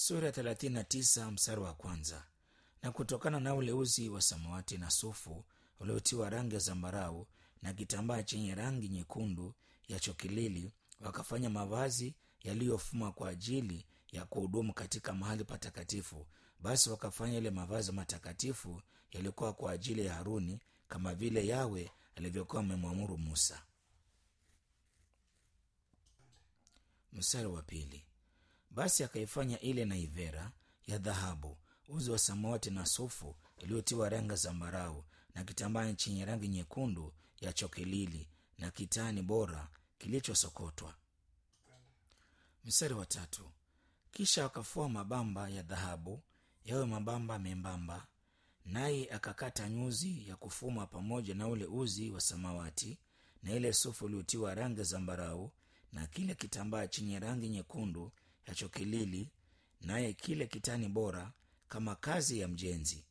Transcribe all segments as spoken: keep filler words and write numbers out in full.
Sura ya thelathini na tisa mstari wa kwanza. Na kutokana na ule uzi wa samawati na sufu uliotiwa rangi ya zambarau na kitambaa chenye rangi nyekundu ya chokilili, wakafanya mavazi yaliyofumwa kwa ajili ya kuhudumu katika mahali patakatifu. Basi wakafanya ile mavazi matakatifu yalikuwa kwa ajili ya Haruni, kama vile Yawe alivyokuwa amemwamuru Musa. Mstari wa pili. Basi akaifanya ile naivera ya dhahabu, uzi wa samawati na sufu iliyotiwa rangi zambarau na kitambaa chenye rangi nyekundu ya chokilili na kitani bora kilichosokotwa. Mstari wa tatu. Kisha akafua mabamba ya dhahabu yawe mabamba membamba, naye akakata nyuzi ya kufuma pamoja na ule uzi wa samawati na ile sufu iliyotiwa rangi zambarau na kile kitambaa chenye rangi nyekundu ya chokilili, naye kile kitani bora kama kazi ya mjenzi.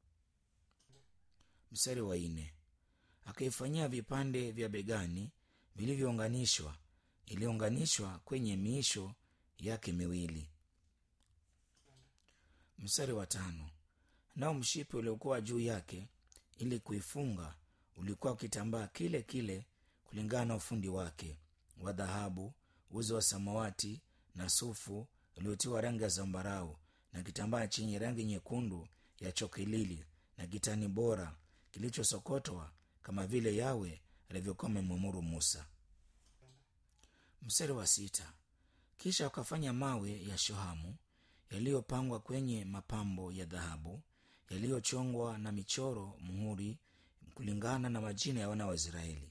Mstari wa nne. Akaifanyia vipande vya begani vilivyounganishwa, iliunganishwa kwenye miisho yake miwili. Mstari wa tano. Nao mshipi uliokuwa juu yake ili kuifunga ulikuwa kitambaa kile kile kulingana na ufundi wake wa dhahabu, uzi wa samawati na sufu uliotiwa rangi ya zambarau na kitambaa chenye rangi nyekundu ya chokilili na kitani bora kilichosokotwa, kama vile Yawe alivyokuwa amemwamuru Musa. Mstari wa sita. Kisha wakafanya mawe ya shohamu yaliyopangwa kwenye mapambo ya dhahabu yaliyochongwa na michoro muhuri kulingana na majina ya wana wa Israeli.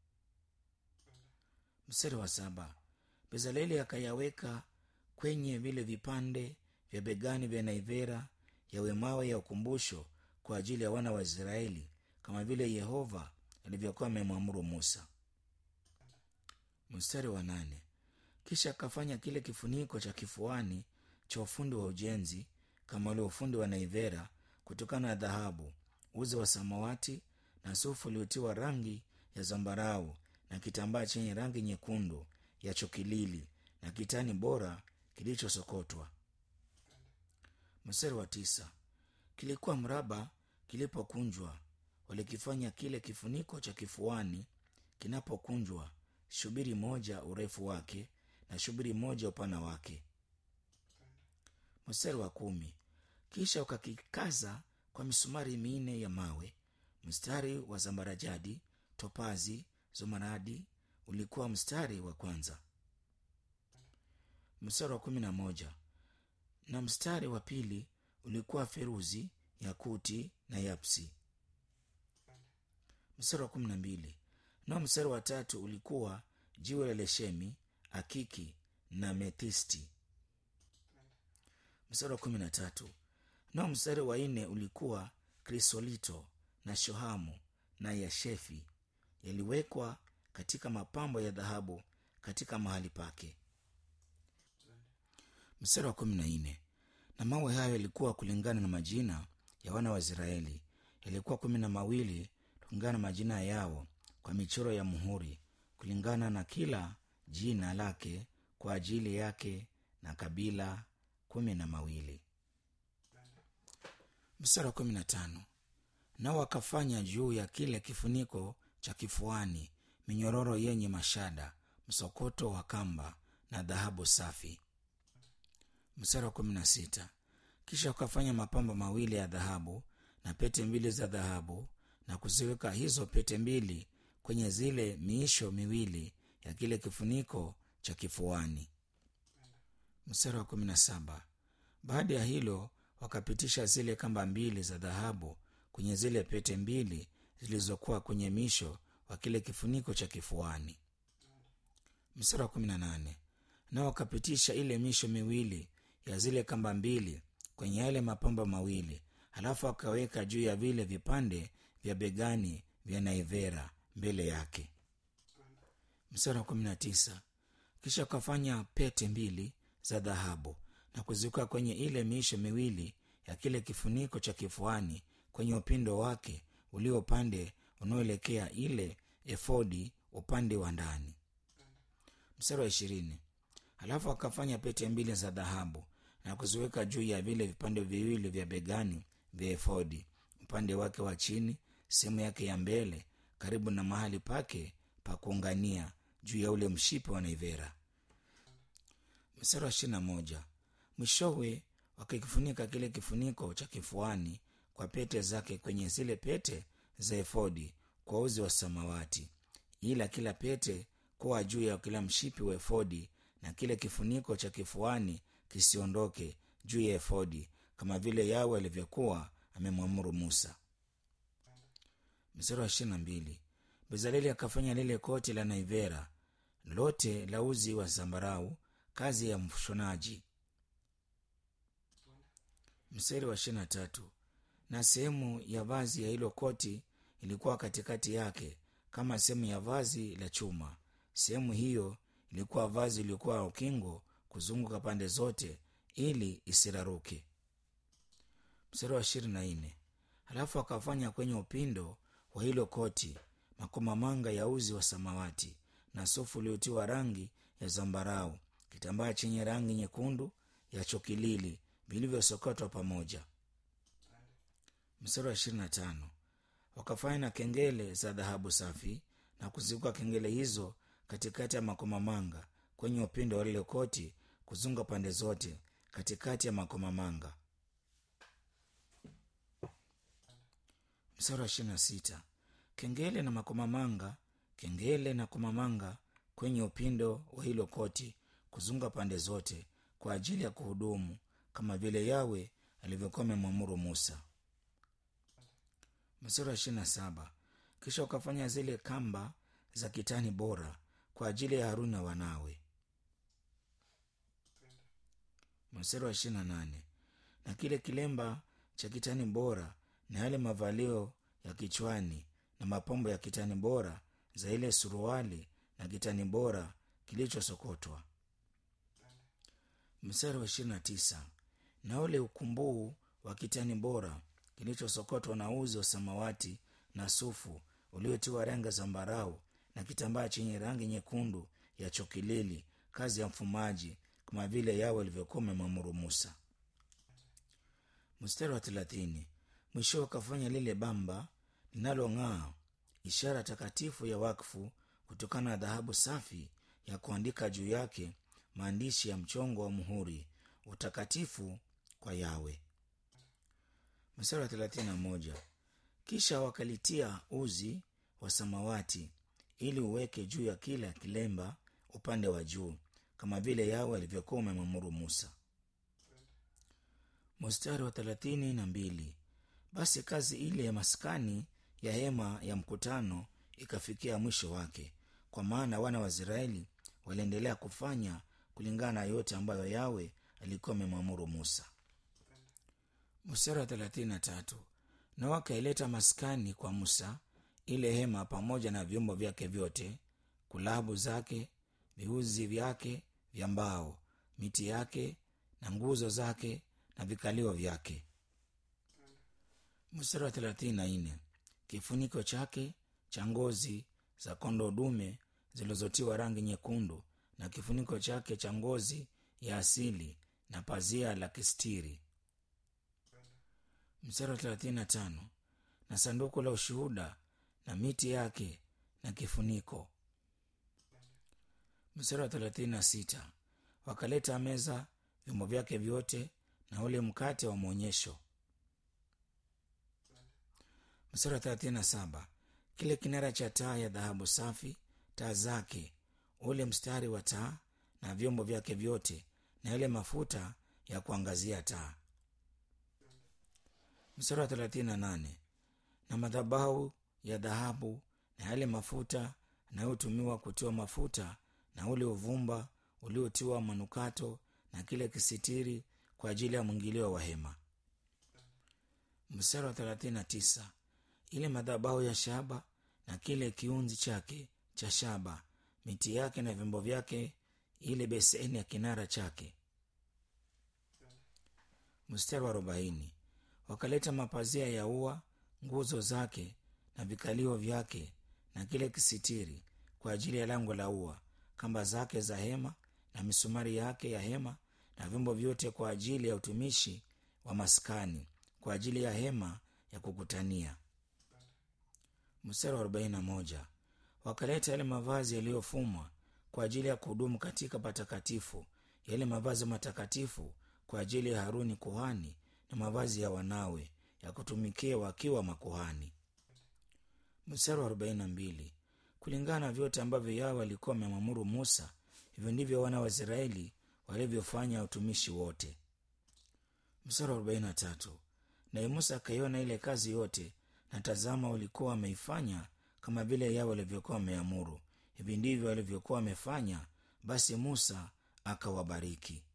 Mstari wa saba. Bezaleli akayaweka kwenye vile vipande vya begani vya naivera yawe mawe ya ukumbusho kwa ajili ya wana wa Israeli, kama vile Yehova alivyokuwa amemwamuru Musa. Mstari wa nane. Kisha akafanya kile kifuniko cha kifuani cha ufundi wa ujenzi kama ule ufundi wa naivera kutokana na dhahabu, uzi wa samawati na sufu uliotiwa rangi ya zambarau na kitambaa chenye rangi nyekundu ya chokilili na kitani bora kilichosokotwa. Mstari wa tisa. Kilikuwa mraba kilipokunjwa, walikifanya kile kifuniko cha kifuani kinapokunjwa, shubiri moja urefu wake na shubiri moja upana wake. Mstari wa kumi. Kisha ukakikaza kwa misumari minne ya mawe, mstari wa zambarajadi, topazi, zumaradi ulikuwa mstari wa kwanza. Mstari wa kumi na moja. Na mstari wa pili ulikuwa feruzi, yakuti na yapsi. Mstari wa kumi na mbili. Na mstari wa tatu ulikuwa jiwe la leshemi, akiki na methisti. Mstari wa kumi na tatu. Na mstari wa nne ulikuwa krisolito na shohamu na yashefi, yaliwekwa katika mapambo ya dhahabu katika mahali pake. Mstari wa kumi na nne. Na mawe hayo yalikuwa kulingana na majina ya wana wa Israeli, yalikuwa kumi na mawili kulingana na majina yao kwa michoro ya muhuri kulingana na kila jina lake kwa ajili yake na kabila kumi na mawili. Mstari wa kumi na tano. Nao wakafanya juu ya kile kifuniko cha kifuani minyororo yenye mashada, msokoto wa kamba na dhahabu safi. Mstari wa kumi na sita. Kisha wakafanya mapambo mawili ya dhahabu na pete mbili za dhahabu na kuziweka hizo pete mbili kwenye zile miisho miwili ya kile kifuniko cha kifuani. Mstari wa kumi na saba. Baada ya hilo wakapitisha zile kamba mbili za dhahabu kwenye zile pete mbili zilizokuwa kwenye misho wa kile kifuniko cha kifuani. Mstari wa kumi na nane. Nao wakapitisha ile misho miwili ya zile kamba mbili kwenye yale mapambo mawili, halafu akaweka juu ya vile vipande vya begani vya naivera mbele yake. Mstari wa kumi na tisa. Kisha wakafanya pete mbili za dhahabu na kuziweka kwenye ile miisho miwili ya kile kifuniko cha kifuani kwenye upindo wake ulio upande unaoelekea ile efodi upande wa ndani. Mstari wa ishirini. Halafu akafanya pete mbili za dhahabu na kuziweka juu ya vile vipande viwili vya begani vya efodi, upande wake wa chini, sehemu yake ya mbele, karibu na mahali pake pa kuungania, juu ya ule mshipi wa naivera. Mstari wa ishirini na moja. Mwishowe wakikifunika kile kifuniko cha kifuani kwa pete zake kwenye zile pete za efodi kwa uzi wa samawati, ila kila pete kuwa juu ya kila mshipi wa efodi, na kile kifuniko cha kifuani kisiondoke juu ya efodi, kama vile Yawe alivyokuwa amemwamuru Musa. Mstari wa ishirini na mbili. Bezaleli akafanya lile koti la naivera lote la uzi wa zambarau, kazi ya mshonaji. Mstari wa ishirini na tatu. Na sehemu ya vazi ya hilo koti ilikuwa katikati yake kama sehemu ya vazi la chuma. Sehemu hiyo ilikuwa vazi ilikuwa ukingo kuzunguka pande zote ili isiraruke. Mstari wa ishirini na nne. Halafu akafanya kwenye upindo wa hilo koti makomamanga ya uzi wa samawati na sufu uliotiwa rangi ya zambarau, kitambaa chenye rangi nyekundu ya chokilili vilivyosokotwa pamoja. Mstari wa ishirini na tano. Wakafanya na kengele za dhahabu safi na kuzunguka kengele hizo katikati ya makomamanga kwenye upindo wa lile koti kuzunguka pande zote katikati ya makomamanga. Mstari wa ishirini na sita. Kengele na makomamanga, kengele na komamanga kwenye upindo wa hilo koti kuzunguka pande zote kwa ajili ya kuhudumu, kama vile Yawe alivyokuwa amemwamuru Musa. Mstari wa ishirini na saba. Kisha wakafanya zile kamba za kitani bora kwa ajili ya Haruni na wanawe. Mstari wa ishirini na nane. Na kile kilemba cha kitani bora na yale mavalio ya kichwani na mapambo ya kitani bora za ile suruali na kitani bora kilichosokotwa. Mstari wa ishirini na tisa. Na ule ukumbuu wa kitani bora kilichosokotwa na uzi wa samawati na sufu uliotiwa rangi zambarau na kitambaa chenye rangi nyekundu ya chokilili, kazi ya mfumaji, kama vile Yawe alivyokuwa amemwamuru Musa. Mstari wa thelathini. Mwisho wakafanya lile bamba linalong'aa, ishara takatifu ya wakfu, kutokana na dhahabu safi ya kuandika juu yake maandishi ya mchongo wa muhuri, utakatifu kwa Yawe. Mstari wa thelathini na moja. Kisha wakalitia uzi wa samawati ili uweke juu ya kila kilemba upande wa juu, kama vile Yawe alivyokuwa amemwamuru Musa. Mstari wa thelathini na mbili. Basi kazi ile ya maskani ya hema ya mkutano ikafikia mwisho wake, kwa maana wana wa Israeli waliendelea kufanya kulingana na yote ambayo Yawe alikuwa amemwamuru Musa. Mstari wa thelathini na tatu. Na wakaileta maskani kwa Musa, ile hema pamoja na vyombo vyake vyote, kulabu zake, viuzi vyake vya mbao, miti yake na nguzo zake na vikalio vyake. Mstari wa thelathini na nne. Kifuniko chake cha ngozi za kondoo dume zilizotiwa rangi nyekundu, na kifuniko chake cha ngozi ya asili, na pazia la kistiri. Mstari wa thelathini na tano. Na sanduku la ushuhuda na miti yake na kifuniko. Mstari wa thelathini na sita. Wakaleta meza, vyombo vyake vyote na ule mkate wa maonyesho. Mstari wa thelathini na saba. Kile kinara cha taa ya dhahabu safi, taa zake, ule mstari wa taa na vyombo vyake vyote, na ile mafuta ya kuangazia taa. Mstari wa thelathini na nane. Na madhabahu ya dhahabu na yale mafuta yanayotumiwa kutiwa mafuta, na ule uvumba uliotiwa manukato, na kile kisitiri kwa ajili ya mwingilio wa hema. Mstari wa thelathini na tisa. Ile madhabahu ya shaba na kile kiunzi chake cha shaba, miti yake na vyombo vyake, ile beseni ya kinara chake. Mstari wa arobaini. Wakaleta mapazia ya ua, nguzo zake na vikalio vyake, na kile kisitiri kwa ajili ya lango la ua, kamba zake za hema na misumari yake ya hema, na vyombo vyote kwa ajili ya utumishi wa maskani, kwa ajili ya hema ya kukutania. Mstari wa arobaini na moja. Wakaleta yale mavazi yaliyofumwa kwa ajili ya kuhudumu katika patakatifu, yale mavazi matakatifu kwa ajili ya Haruni kuhani, na mavazi ya wanawe ya kutumikia wakiwa makuhani. Mstari wa arobaini na mbili. Kulingana na vyote ambavyo Yahwe alikuwa amemwamuru Musa, hivyo ndivyo wana wa Israeli walivyofanya utumishi wote. Mstari wa arobaini na tatu. Naye Musa akaiona ile kazi yote, na tazama, walikuwa wameifanya kama vile Yahwe alivyokuwa ameamuru. Hivi ndivyo walivyokuwa wamefanya. Basi Musa akawabariki.